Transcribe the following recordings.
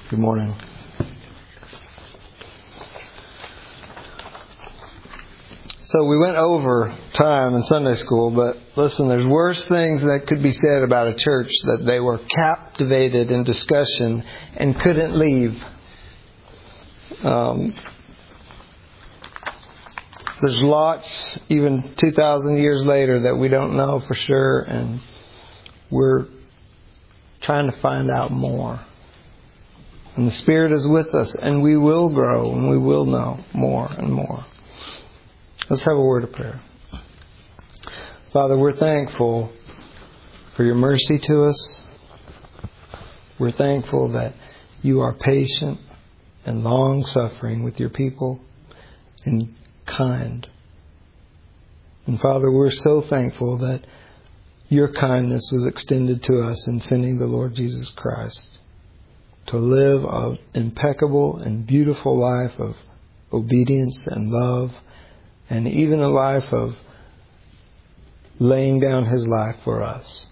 Good morning. So we went over time in Sunday school, but listen, there's worse things that could be said about a church that they were captivated in discussion and couldn't leave. There's lots, even 2,000 years later, that we don't know for sure, and we're trying to find out more. And the Spirit is with us, and we will grow, and we will know more and more. Let's have a word of prayer. Father, we're thankful for your mercy to us. We're thankful that you are patient and long-suffering with your people and kind. And Father, we're so thankful that your kindness was extended to us in sending the Lord Jesus Christ to live an impeccable and beautiful life of obedience and love, and even a life of laying down His life for us.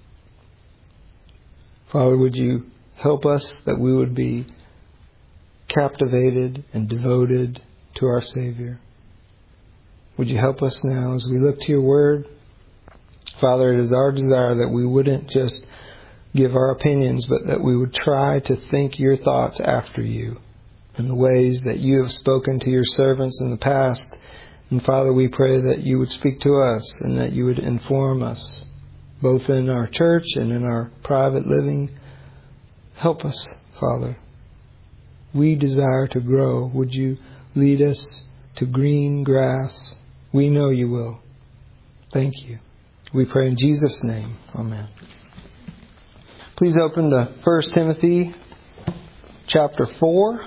Father, would you help us that we would be captivated and devoted to our Savior? Would you help us now as we look to your Word? Father, it is our desire that we wouldn't just give our opinions, but that we would try to think your thoughts after you in the ways that you have spoken to your servants in the past. And Father, we pray that you would speak to us and that you would inform us, both in our church and in our private living. Help us, Father. We desire to grow. Would you lead us to green grass? We know you will. Thank you. We pray in Jesus' name. Amen. Please open to 1 Timothy chapter 4.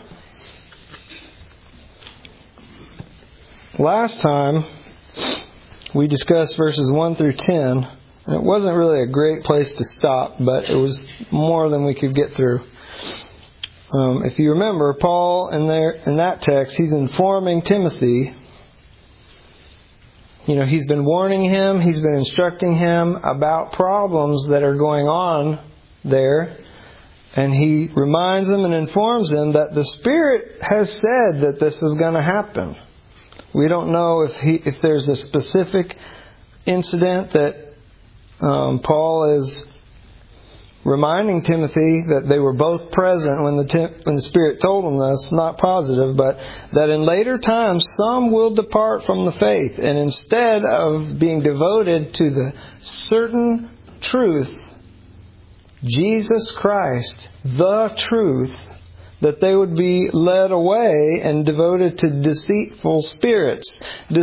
Last time we discussed verses 1 through 10, and it wasn't really a great place to stop, but it was more than we could get through. If you remember, Paul in that text, he's informing Timothy. He's been warning him, he's been instructing him about problems that are going on there. And he reminds him and informs him that the Spirit has said that this is going to happen. We don't know if there's a specific incident that Paul is reminding Timothy that they were both present when the Spirit told him this. Not positive, but that in later times some will depart from the faith, and instead of being devoted to the certain truth, Jesus Christ, the truth, that they would be led away and devoted to deceitful spirits,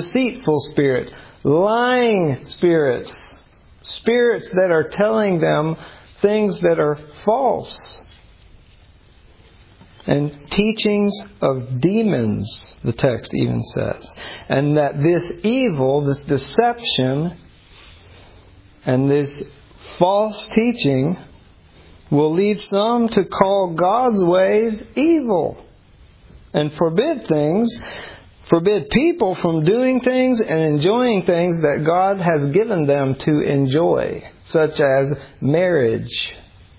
lying spirits that are telling them things that are false, and teachings of demons, the text even says. And that this evil, this deception, and this false teaching will lead some to call God's ways evil and forbid people from doing things and enjoying things that God has given them to enjoy, such as marriage.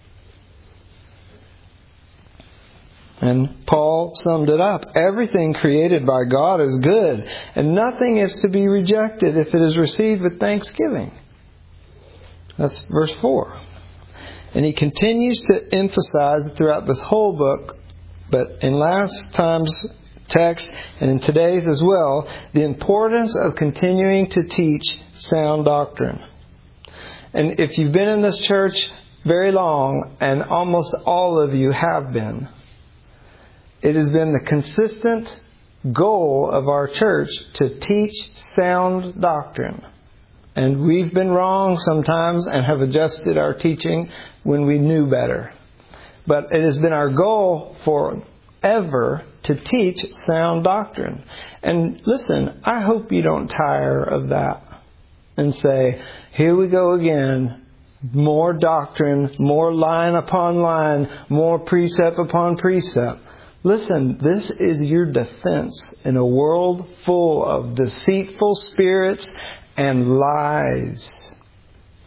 And Paul summed it up. Everything created by God is good, and nothing is to be rejected if it is received with thanksgiving. That's verse 4. And he continues to emphasize throughout this whole book, but in last time's text and in today's as well, the importance of continuing to teach sound doctrine. And if you've been in this church very long, and almost all of you have been, it has been the consistent goal of our church to teach sound doctrine. And we've been wrong sometimes and have adjusted our teaching when we knew better. But it has been our goal forever to teach sound doctrine. And listen, I hope you don't tire of that and say, here we go again. More doctrine, more line upon line, more precept upon precept. Listen, this is your defense in a world full of deceitful spirits and lies.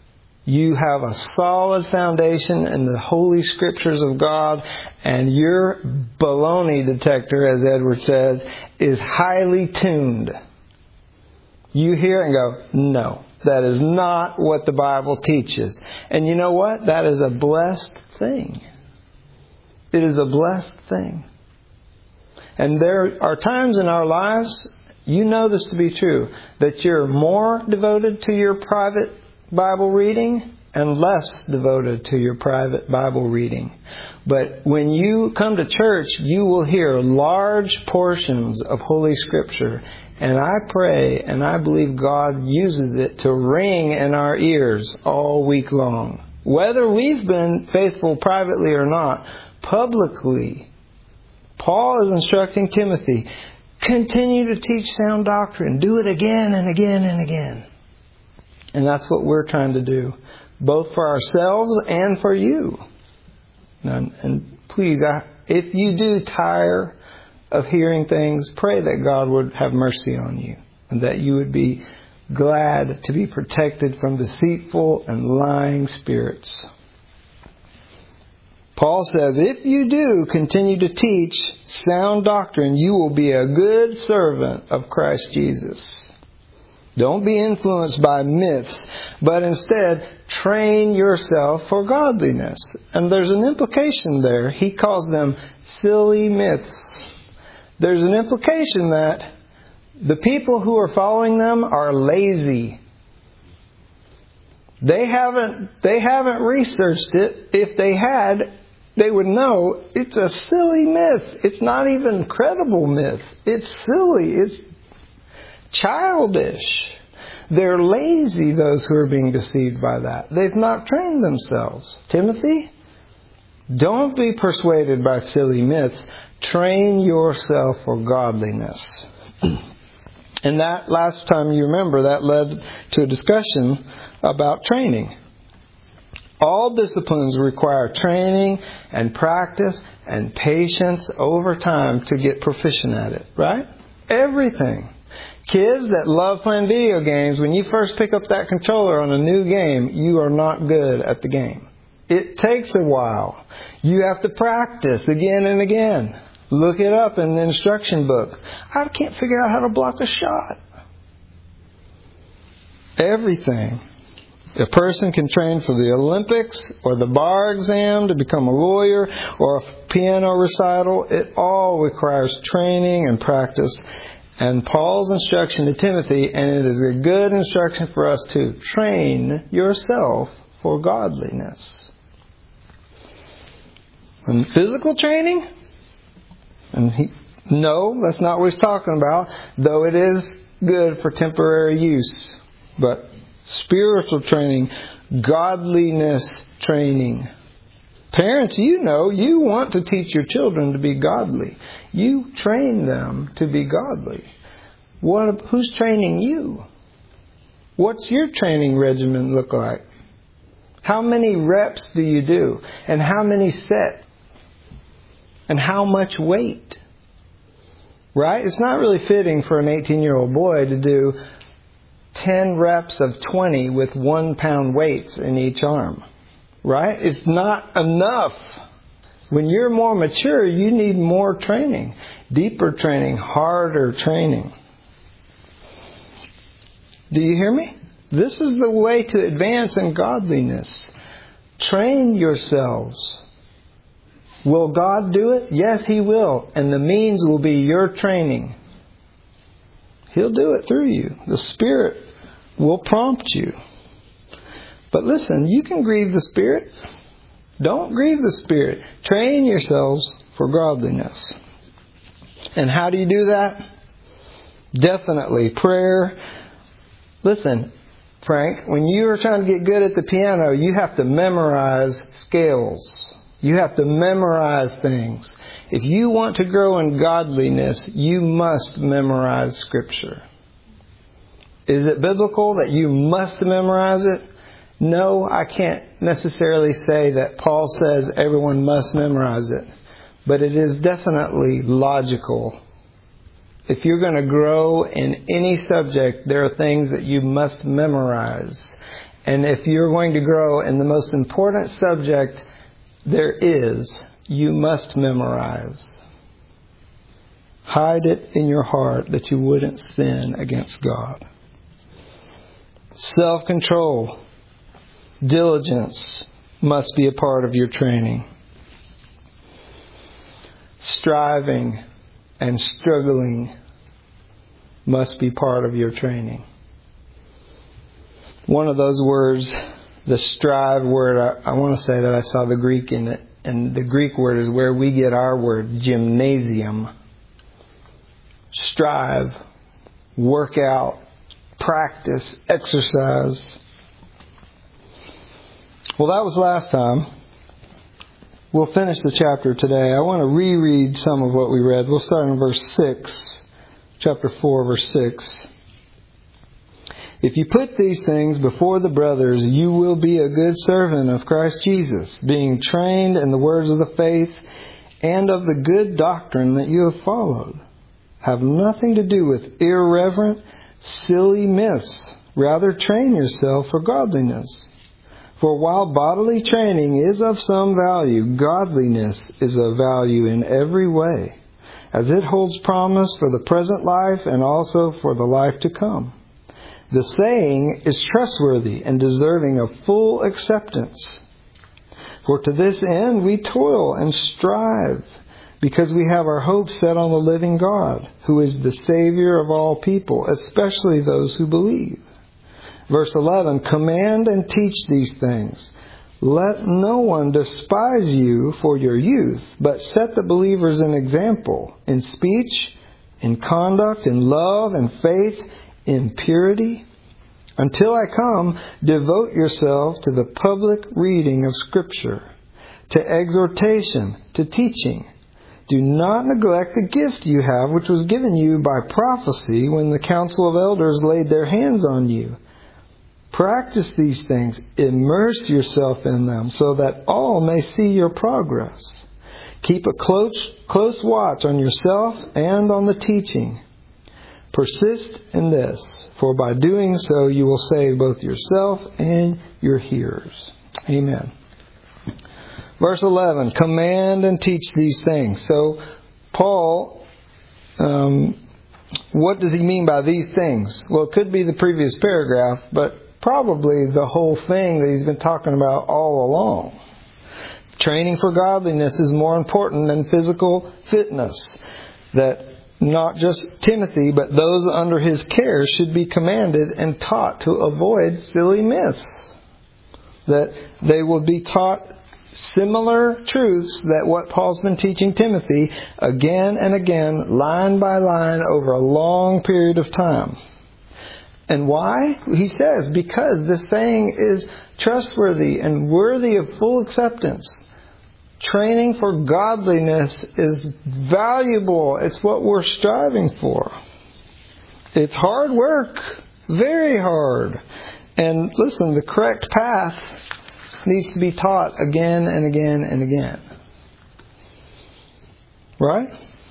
You have a solid foundation in the Holy Scriptures of God, and your baloney detector, as Edward says, is highly tuned. You hear it and go, no, that is not what the Bible teaches. And you know what? That is a blessed thing. It is a blessed thing. And there are times in our lives, you know this to be true, that you're more devoted to your private Bible reading and less devoted to your private Bible reading. But when you come to church, you will hear large portions of Holy Scripture. And I pray and I believe God uses it to ring in our ears all week long. Whether we've been faithful privately or not, publicly, Paul is instructing Timothy, continue to teach sound doctrine. Do it again and again and again. And that's what we're trying to do, both for ourselves and for you. And please, if you do tire of hearing things, pray that God would have mercy on you and that you would be glad to be protected from deceitful and lying spirits. Paul says, if you do continue to teach sound doctrine, you will be a good servant of Christ Jesus. Don't be influenced by myths, but instead train yourself for godliness. And there's an implication there. He calls them silly myths. There's an implication that the people who are following them are lazy. They haven't researched it. If they had, they would know it's a silly myth. It's not even credible myth. It's silly. It's childish. They're lazy, those who are being deceived by that. They've not trained themselves. Timothy, don't be persuaded by silly myths. Train yourself for godliness. And that, last time you remember, that led to a discussion about training. All disciplines require training and practice and patience over time to get proficient at it, right? Everything. Kids that love playing video games, when you first pick up that controller on a new game, you are not good at the game. It takes a while. You have to practice again and again. Look it up in the instruction book. I can't figure out how to block a shot. Everything. A person can train for the Olympics or the bar exam to become a lawyer or a piano recital. It all requires training and practice. And Paul's instruction to Timothy, and it is a good instruction for us too, train yourself for godliness. And physical training? No, that's not what he's talking about, though it is good for temporary use. But spiritual training, godliness training. Parents, you know, you want to teach your children to be godly. You train them to be godly. Who's training you? What's your training regimen look like? How many reps do you do? And how many sets? And how much weight? Right? It's not really fitting for an 18-year-old boy to do 10 reps of 20 with 1-pound weights in each arm. Right? It's not enough. When you're more mature, you need more training. Deeper training, harder training. Do you hear me? This is the way to advance in godliness. Train yourselves. Will God do it? Yes, He will. And the means will be your training. He'll do it through you. The Spirit will prompt you. But listen, you can grieve the Spirit. Don't grieve the Spirit. Train yourselves for godliness. And how do you do that? Definitely prayer. Listen, Frank, when you are trying to get good at the piano, you have to memorize scales. You have to memorize things. If you want to grow in godliness, you must memorize Scripture. Is it biblical that you must memorize it? No, I can't necessarily say that Paul says everyone must memorize it. But it is definitely logical. If you're going to grow in any subject, there are things that you must memorize. And if you're going to grow in the most important subject there is, you must memorize. Hide it in your heart that you wouldn't sin against God. Self-control, diligence must be a part of your training. Striving and struggling must be part of your training. One of those words, the strive word, I want to say that I saw the Greek in it. And the Greek word is where we get our word gymnasium. Strive, work out, practice, exercise. Well, that was last time. We'll finish the chapter today. I want to reread some of what we read. We'll start in verse 6. Chapter 4, verse 6. If you put these things before the brothers, you will be a good servant of Christ Jesus, being trained in the words of the faith and of the good doctrine that you have followed. Have nothing to do with irreverent, silly myths. Rather, train yourself for godliness. For while bodily training is of some value, godliness is of value in every way, as it holds promise for the present life and also for the life to come. The saying is trustworthy and deserving of full acceptance. For to this end we toil and strive, because we have our hope set on the living God, who is the Savior of all people, especially those who believe. Verse 11, command and teach these things. Let no one despise you for your youth, but set the believers an example in speech, in conduct, in love, in faith, in purity. Until I come, devote yourself to the public reading of Scripture, to exhortation, to teaching. Do not neglect the gift you have, which was given you by prophecy when the council of elders laid their hands on you. Practice these things, immerse yourself in them, so that all may see your progress. Keep a close watch on yourself and on the teaching. Persist in this, for by doing so you will save both yourself and your hearers. Amen. Verse 11, command and teach these things. So, Paul, what does he mean by these things? Well, it could be the previous paragraph, but probably the whole thing that he's been talking about all along. Training for godliness is more important than physical fitness. That not just Timothy, but those under his care should be commanded and taught to avoid silly myths. That they will be taught similar truths that what Paul's been teaching Timothy again and again, line by line, over a long period of time. And why? He says, because this saying is trustworthy and worthy of full acceptance. Training for godliness is valuable. It's what we're striving for. It's hard work. Very hard. And listen, the correct path needs to be taught again and again and again. Right?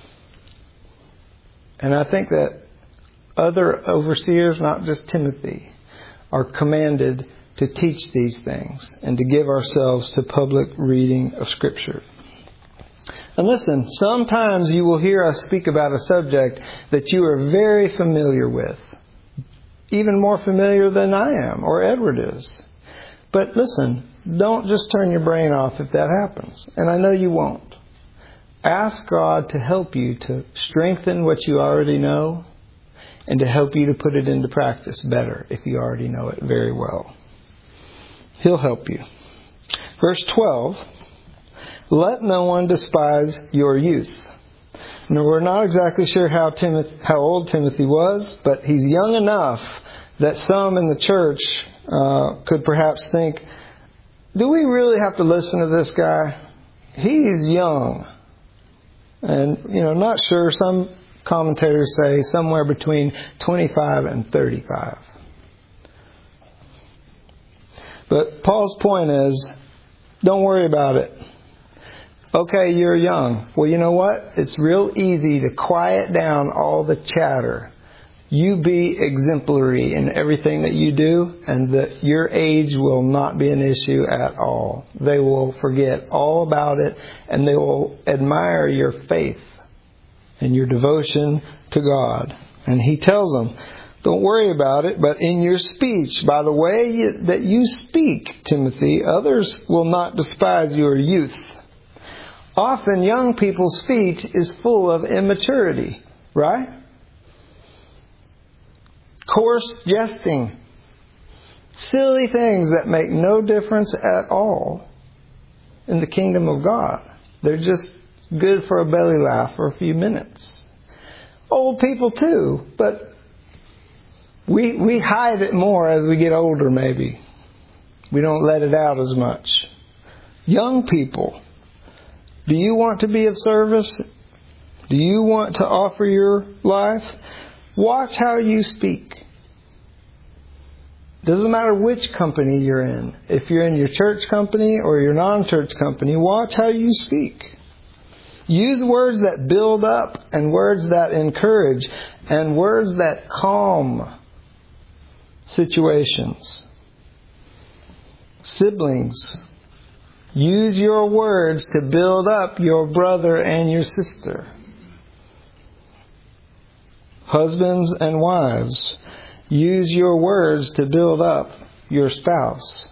And I think that other overseers, not just Timothy, are commanded to teach these things and to give ourselves to public reading of Scripture. And listen, sometimes you will hear us speak about a subject that you are very familiar with. Even more familiar than I am or Edward is. But listen, don't just turn your brain off if that happens. And I know you won't. Ask God to help you to strengthen what you already know and to help you to put it into practice better if you already know it very well. He'll help you. Verse 12, let no one despise your youth. Now, we're not exactly sure how old Timothy was, but he's young enough that some in the church could perhaps think, do we really have to listen to this guy? He's young. And, not sure. Some commentators say somewhere between 25 and 35. But Paul's point is, don't worry about it. Okay, you're young. Well, you know what? It's real easy to quiet down all the chatter. You be exemplary in everything that you do, and that your age will not be an issue at all. They will forget all about it, and they will admire your faith and your devotion to God. And he tells them, don't worry about it, but in your speech, by the way that you speak, Timothy, others will not despise your youth. Often young people's speech is full of immaturity, right? Coarse jesting, silly things that make no difference at all in the kingdom of God. They're just good for a belly laugh for a few minutes. Old people too, but we hide it more as we get older maybe. We don't let it out as much. Young people, do you want to be of service? Do you want to offer your life? Watch how you speak. Doesn't matter which company you're in. If you're in your church company or your non-church company, watch how you speak. Use words that build up and words that encourage and words that calm situations. Siblings, use your words to build up your brother and your sister. Husbands and wives, use your words to build up your spouse.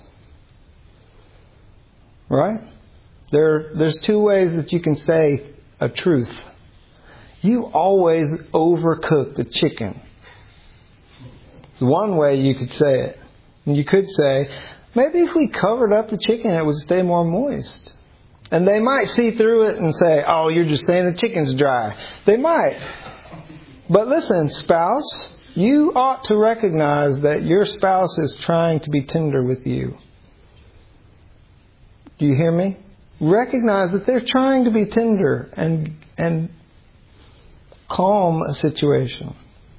Right? There's two ways that you can say a truth. You always overcook the chicken. It's one way you could say it. And you could say, maybe if we covered up the chicken, it would stay more moist. And they might see through it and say, oh, you're just saying the chicken's dry. They might. But listen, spouse, you ought to recognize that your spouse is trying to be tender with you. Do you hear me? Recognize that they're trying to be tender and calm a situation.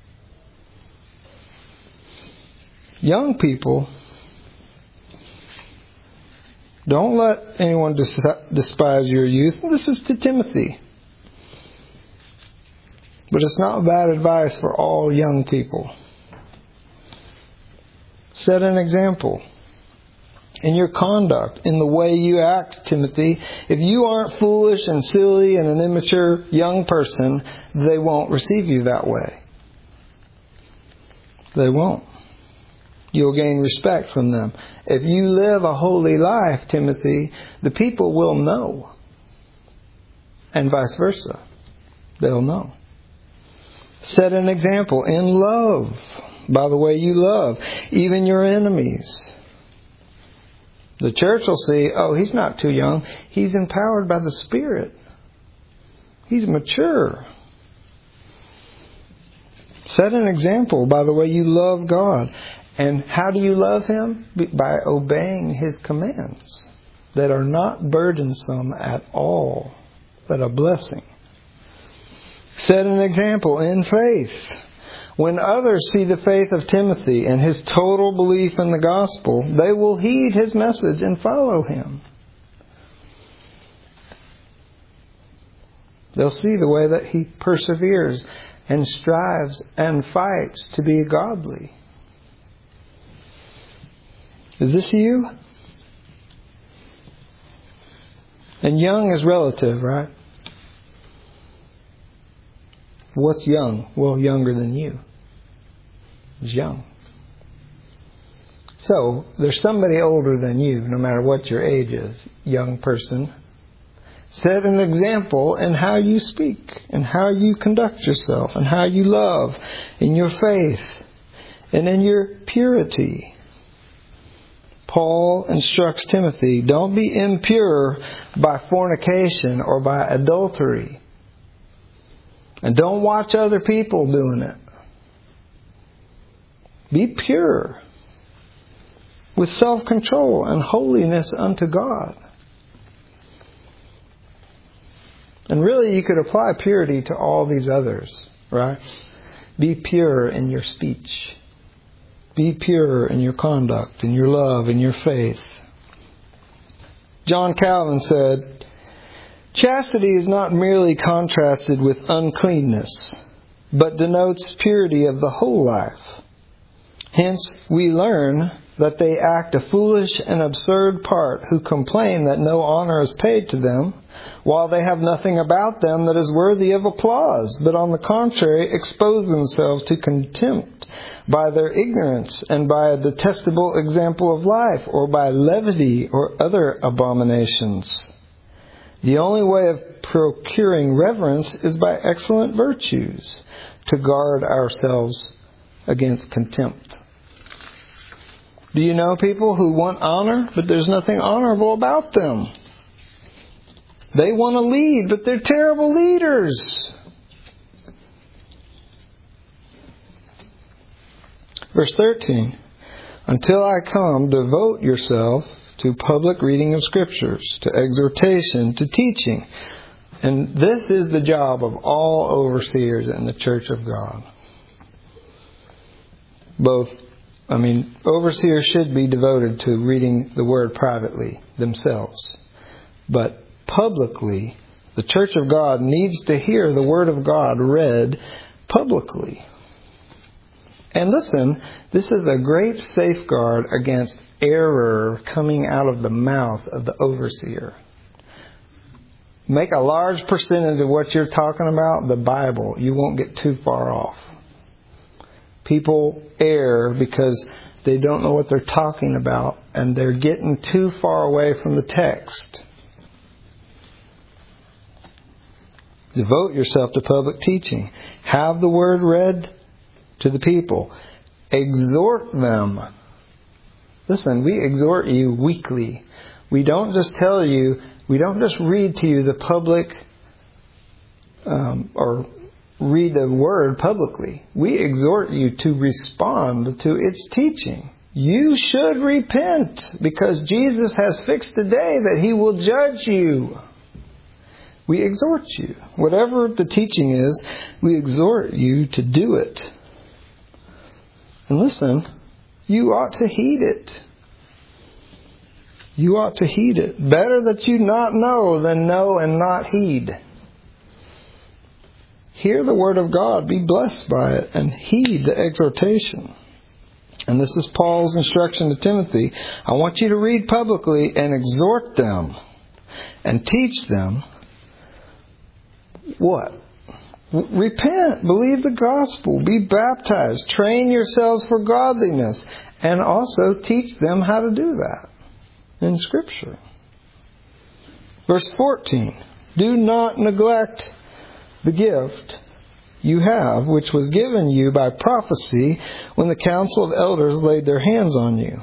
Young people, don't let anyone despise your youth. This is to Timothy. But it's not bad advice for all young people. Set an example in your conduct, in the way you act, Timothy. If you aren't foolish and silly and an immature young person, they won't receive you that way. They won't. You'll gain respect from them. If you live a holy life, Timothy, the people will know. And vice versa. They'll know. Set an example in love, by the way you love, even your enemies. The church will see, oh, he's not too young. He's empowered by the Spirit. He's mature. Set an example by the way you love God. And how do you love Him? By obeying His commands that are not burdensome at all, but a blessing. Set an example in faith. When others see the faith of Timothy and his total belief in the gospel, they will heed his message and follow him. They'll see the way that he perseveres and strives and fights to be godly. Is this you? And young is relative, right? What's young? Well, younger than you is young. So, there's somebody older than you, no matter what your age is, young person. Set an example in how you speak, and how you conduct yourself, and how you love, in your faith, and in your purity. Paul instructs Timothy, don't be impure by fornication or by adultery. And don't watch other people doing it. Be pure with self-control and holiness unto God. And really you could apply purity to all these others, right? Be pure in your speech. Be pure in your conduct, in your love, in your faith. John Calvin said, chastity is not merely contrasted with uncleanness. but denotes purity of the whole life. Hence, we learn that they act a foolish and absurd part who complain that no honor is paid to them, while they have nothing about them that is worthy of applause, but on the contrary expose themselves to contempt by their ignorance and by a detestable example of life, or by levity or other abominations. The only way of procuring reverence is by excellent virtues, to guard ourselves against contempt. Do you know people who want honor, but there's nothing honorable about them? They want to lead, but they're terrible leaders. Verse 13. Until I come, devote yourself to public reading of Scriptures, to exhortation, to teaching. And this is the job of all overseers in the Church of God. Overseers should be devoted to reading the Word privately themselves. But publicly, the Church of God needs to hear the Word of God read publicly. And listen, this is a great safeguard against error coming out of the mouth of the overseer. Make a large percentage of what you're talking about the Bible. You won't get too far off. People err because they don't know what they're talking about, and they're getting too far away from the text. Devote yourself to public teaching. Have the Word read to the people. Exhort them. Listen, we exhort you weekly. We don't just read to you the public or read the Word publicly. We exhort you to respond to its teaching. You should repent, because Jesus has fixed the day that He will judge you. We exhort you. Whatever the teaching is, we exhort you to do it. And listen, you ought to heed it. You ought to heed it. Better that you not know than know and not heed. Hear the Word of God, be blessed by it, and heed the exhortation. And this is Paul's instruction to Timothy. I want you to read publicly and exhort them and teach them what? Repent, believe the gospel, be baptized, train yourselves for godliness, and also teach them how to do that in Scripture. Verse 14. Do not neglect the gift you have, which was given you by prophecy when the council of elders laid their hands on you.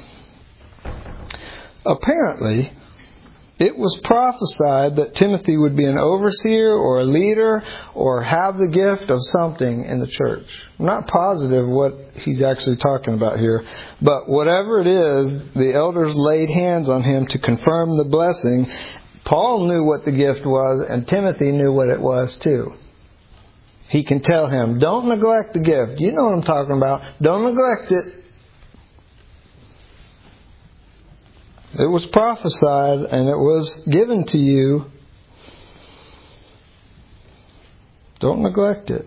Apparently, it was prophesied that Timothy would be an overseer or a leader or have the gift of something in the church. I'm not positive what he's actually talking about here, but whatever it is, the elders laid hands on him to confirm the blessing. Paul knew what the gift was, and Timothy knew what it was too. He can tell him, don't neglect the gift. You know what I'm talking about. Don't neglect it. It was prophesied and it was given to you. Don't neglect it.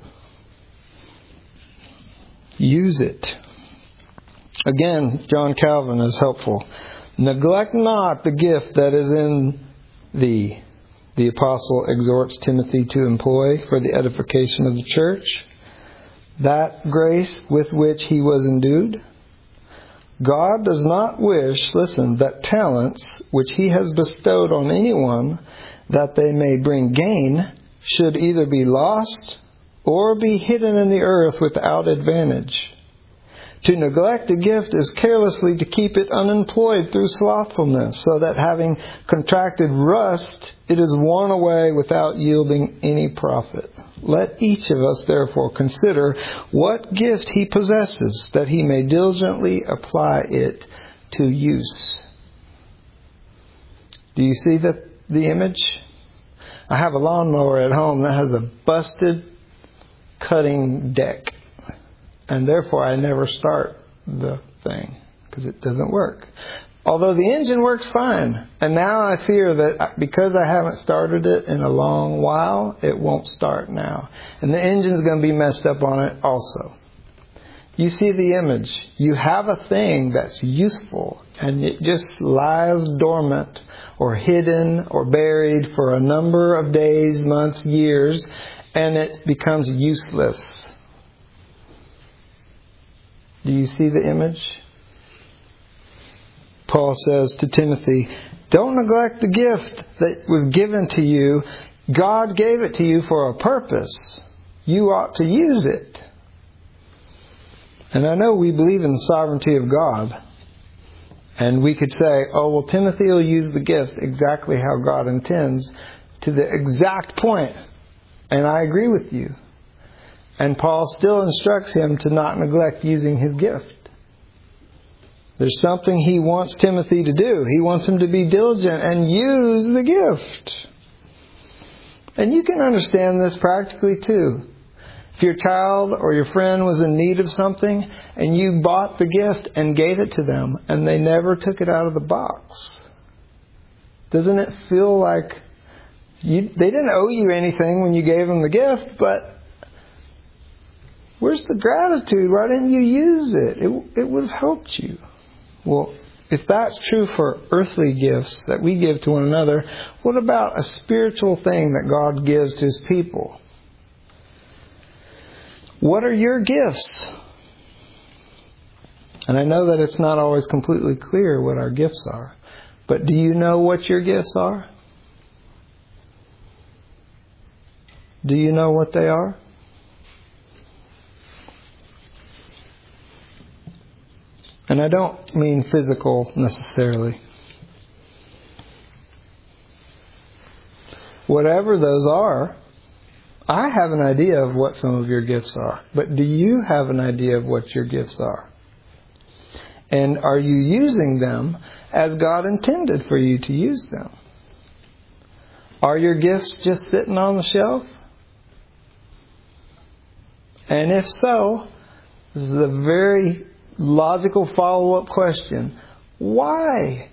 Use it. Again, John Calvin is helpful. Neglect not the gift that is in thee. The apostle exhorts Timothy to employ for the edification of the church. That grace with which he was endued. God does not wish, listen, that talents which He has bestowed on anyone, that they may bring gain, should either be lost or be hidden in the earth without advantage. To neglect a gift is carelessly to keep it unemployed through slothfulness, so that having contracted rust, it is worn away without yielding any profit. Let each of us therefore consider what gift he possesses, that he may diligently apply it to use. Do you see the image? I have a lawnmower at home that has a busted cutting deck. And therefore I never start the thing because it doesn't work. Although the engine works fine. And now I fear that because I haven't started it in a long while, it won't start now. And the engine's going to be messed up on it also. You see the image. You have a thing that's useful and it just lies dormant or hidden or buried for a number of days, months, years, and it becomes useless. Do you see the image? Paul says to Timothy, don't neglect the gift that was given to you. God gave it to you for a purpose. You ought to use it. And I know we believe in the sovereignty of God. And we could say, oh, well, Timothy will use the gift exactly how God intends to the exact point. And I agree with you. And Paul still instructs him to not neglect using his gift. There's something he wants Timothy to do. He wants him to be diligent and use the gift. And you can understand this practically too. If your child or your friend was in need of something and you bought the gift and gave it to them and they never took it out of the box, doesn't it feel like they didn't owe you anything when you gave them the gift, but where's the gratitude? Why didn't you use it? It would have helped you. Well, if that's true for earthly gifts that we give to one another, what about a spiritual thing that God gives to His people? What are your gifts? And I know that it's not always completely clear what our gifts are. But do you know what your gifts are? Do you know what they are? And I don't mean physical necessarily. Whatever those are, I have an idea of what some of your gifts are. But do you have an idea of what your gifts are? And are you using them as God intended for you to use them? Are your gifts just sitting on the shelf? And if so, this is a very logical follow-up question. Why?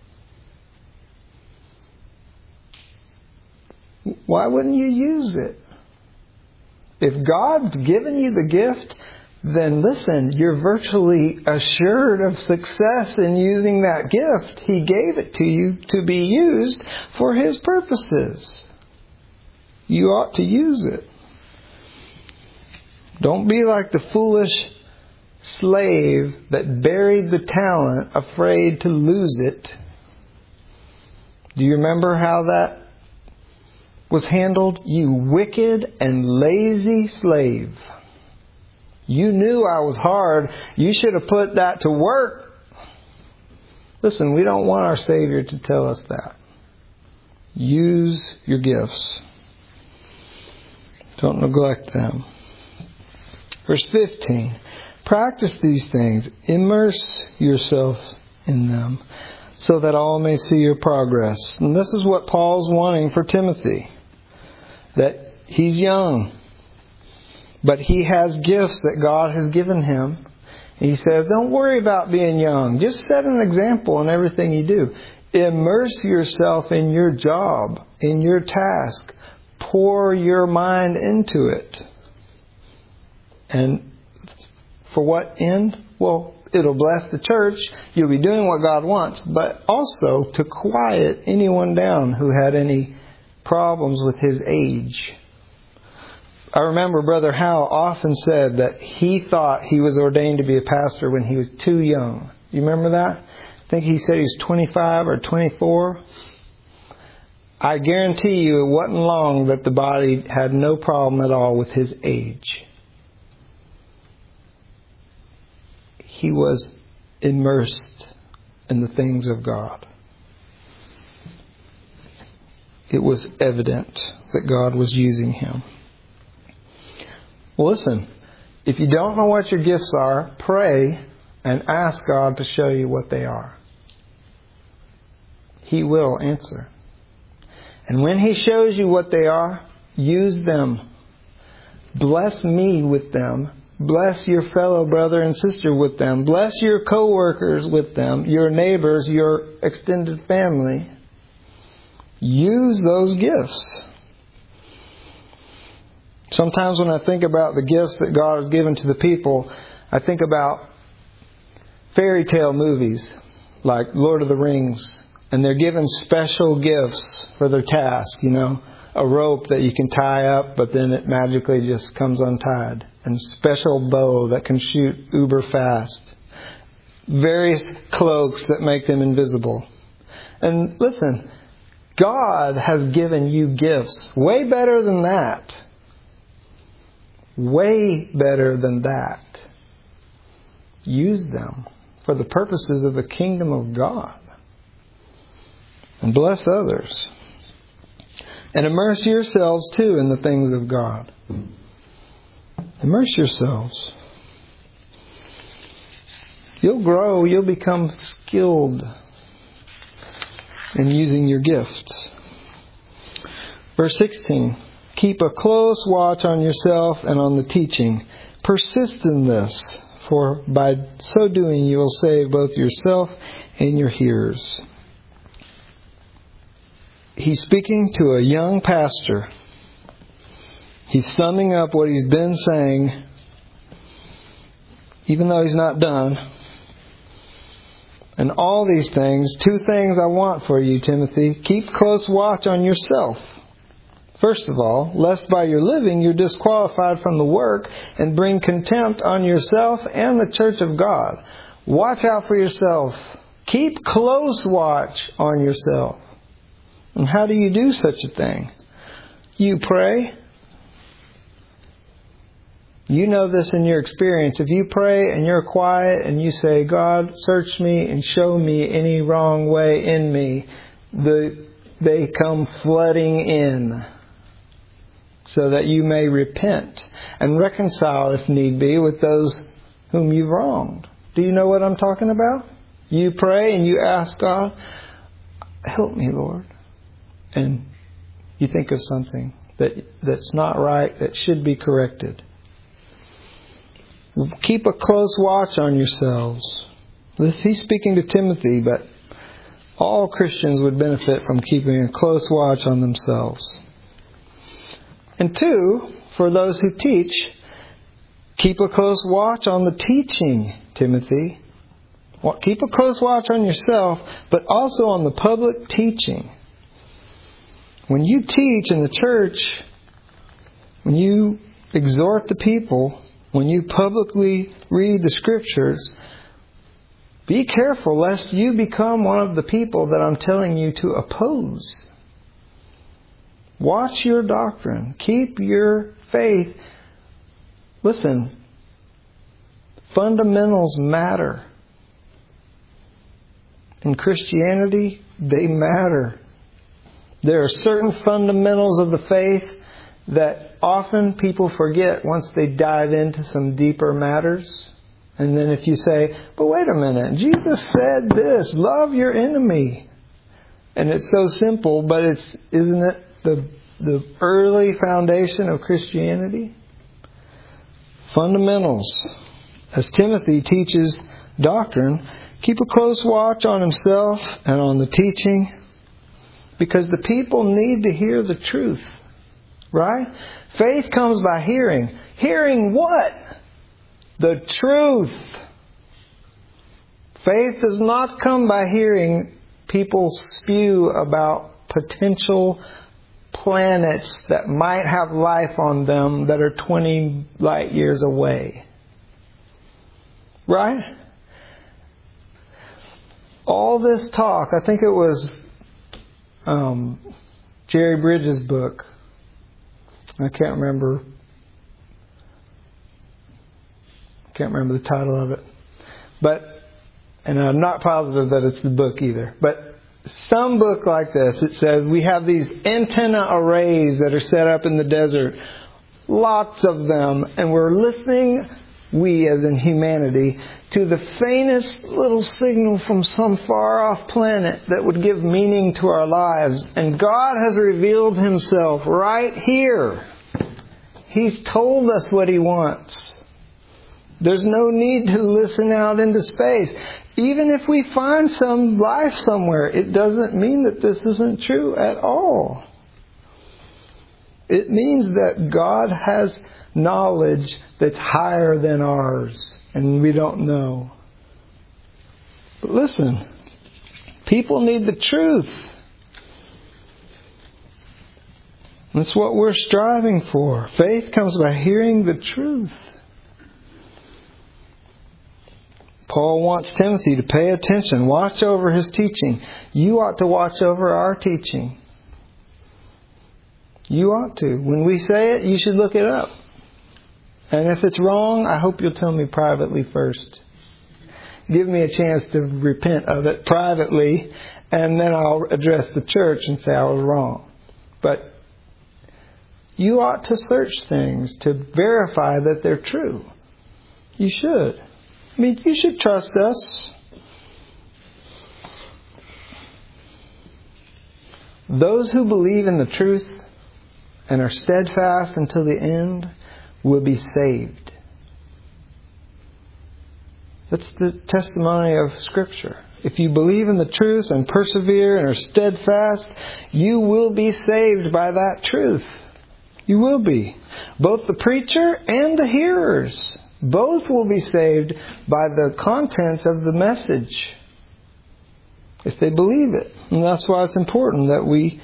Why wouldn't you use it? If God's given you the gift, then listen, you're virtually assured of success in using that gift. He gave it to you to be used for His purposes. You ought to use it. Don't be like the foolish slave that buried the talent, afraid to lose it. Do you remember how that was handled? You wicked and lazy slave. You knew I was hard. You should have put that to work. Listen, we don't want our Savior to tell us that. Use your gifts. Don't neglect them. Verse 15. Practice these things. Immerse yourselves in them so that all may see your progress. And this is what Paul's wanting for Timothy. That he's young, but he has gifts that God has given him. And he says, don't worry about being young. Just set an example in everything you do. Immerse yourself in your job, in your task. Pour your mind into it. And for what end? Well, it'll bless the church. You'll be doing what God wants. But also to quiet anyone down who had any problems with his age. I remember Brother Howe often said that he thought he was ordained to be a pastor when he was too young. You remember that? I think he said he was 25 or 24. I guarantee you it wasn't long that the body had no problem at all with his age. He was immersed in the things of God. It was evident that God was using him. Well, listen, if you don't know what your gifts are, pray and ask God to show you what they are. He will answer. And when He shows you what they are, use them. Bless me with them Bless your fellow brother and sister with them. Bless your co-workers with them, your neighbors, your extended family. Use those gifts. Sometimes when I think about the gifts that God has given to the people, I think about fairy tale movies like Lord of the Rings. And they're given special gifts for their task, a rope that you can tie up, but then it magically just comes untied. And special bow that can shoot uber fast. Various cloaks that make them invisible. And listen, God has given you gifts way better than that. Way better than that. Use them for the purposes of the kingdom of God. And bless others. And immerse yourselves too in the things of God. Immerse yourselves. You'll grow, you'll become skilled in using your gifts. Verse 16. Keep a close watch on yourself and on the teaching. Persist in this, for by so doing you will save both yourself and your hearers. He's speaking to a young pastor. He's summing up what he's been saying, even though he's not done. And all these things, 2 things I want for you, Timothy. Keep close watch on yourself. First of all, lest by your living you're disqualified from the work and bring contempt on yourself and the church of God. Watch out for yourself. Keep close watch on yourself. And how do you do such a thing? You pray. You know this in your experience. If you pray and you're quiet and you say, God, search me and show me any wrong way in me, they come flooding in so that you may repent and reconcile, if need be, with those whom you've wronged. Do you know what I'm talking about? You pray and you ask God, help me, Lord. And you think of something that's not right, that should be corrected. Keep a close watch on yourselves. He's speaking to Timothy, but all Christians would benefit from keeping a close watch on themselves. And 2, for those who teach, keep a close watch on the teaching, Timothy. Keep a close watch on yourself, but also on the public teaching. When you teach in the church, when you exhort the people, when you publicly read the Scriptures, be careful lest you become one of the people that I'm telling you to oppose. Watch your doctrine. Keep your faith. Listen, fundamentals matter. In Christianity, they matter. There are certain fundamentals of the faith that often people forget once they dive into some deeper matters. And then if you say, but wait a minute, Jesus said this, love your enemy. And it's so simple, but isn't it the early foundation of Christianity? Fundamentals. As Timothy teaches doctrine, keep a close watch on himself and on the teaching, because the people need to hear the truth. Right? Faith comes by hearing. Hearing what? The truth. Faith does not come by hearing people spew about potential planets that might have life on them that are 20 light years away. Right? All this talk, I think it was Jerry Bridges' book. I can't remember the title of it. And I'm not positive that it's the book either. But some book like this, it says we have these antenna arrays that are set up in the desert. Lots of them. And we're listening, we as in humanity, to the faintest little signal from some far off planet that would give meaning to our lives. And God has revealed Himself right here. He's told us what He wants. There's no need to listen out into space. Even if we find some life somewhere, it doesn't mean that this isn't true at all. It means that God has knowledge that's higher than ours, and we don't know. But listen, people need the truth. That's what we're striving for. Faith comes by hearing the truth. Paul wants Timothy to pay attention, watch over his teaching. You ought to watch over our teaching. You ought to. When we say it, you should look it up. And if it's wrong, I hope you'll tell me privately first. Give me a chance to repent of it privately, and then I'll address the church and say I was wrong. But you ought to search things to verify that they're true. You should. I mean, you should trust us. Those who believe in the truth and are steadfast until the end will be saved. That's the testimony of Scripture. If you believe in the truth and persevere and are steadfast, you will be saved by that truth. You will be. Both the preacher and the hearers. Both will be saved by the contents of the message, if they believe it. And that's why it's important that we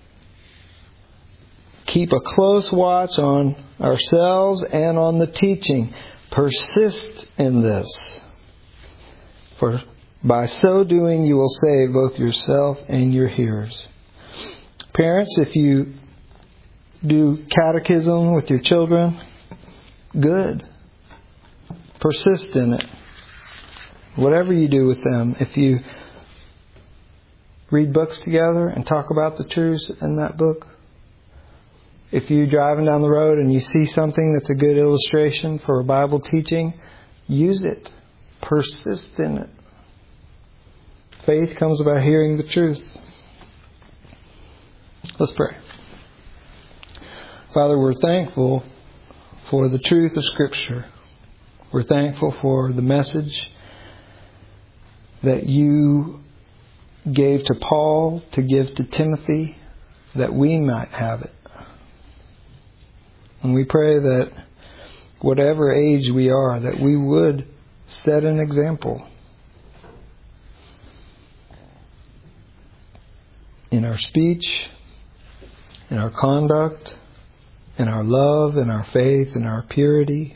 keep a close watch on ourselves and on the teaching. Persist in this. For by so doing you will save both yourself and your hearers. Parents, if you do catechism with your children, good. Persist in it. Whatever you do with them, if you read books together and talk about the truths in that book, if you're driving down the road and you see something that's a good illustration for a Bible teaching, use it. Persist in it. Faith comes by hearing the truth. Let's pray. Father, we're thankful for the truth of Scripture. We're thankful for the message that you gave to Paul to give to Timothy, that we might have it. And we pray that whatever age we are, that we would set an example in our speech, in our conduct, in our love, in our faith, in our purity.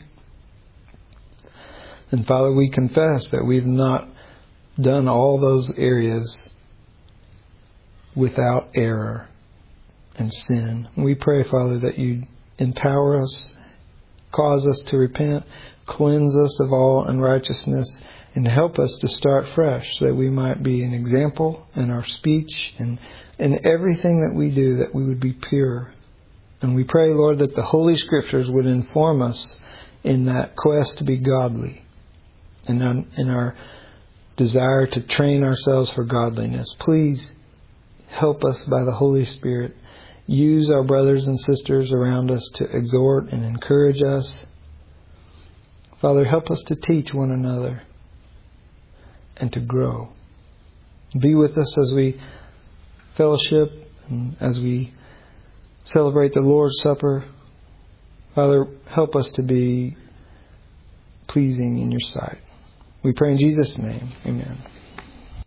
And Father, we confess that we've not done all those areas without error and sin. We pray, Father, that you empower us, cause us to repent, cleanse us of all unrighteousness, and help us to start fresh so that we might be an example in our speech and in everything that we do, that we would be pure. And we pray, Lord, that the Holy Scriptures would inform us in that quest to be godly and in our desire to train ourselves for godliness. Please help us by the Holy Spirit. Use our brothers and sisters around us to exhort and encourage us. Father, help us to teach one another and to grow. Be with us as we fellowship and as we celebrate the Lord's Supper. Father, help us to be pleasing in your sight. We pray in Jesus' name. Amen.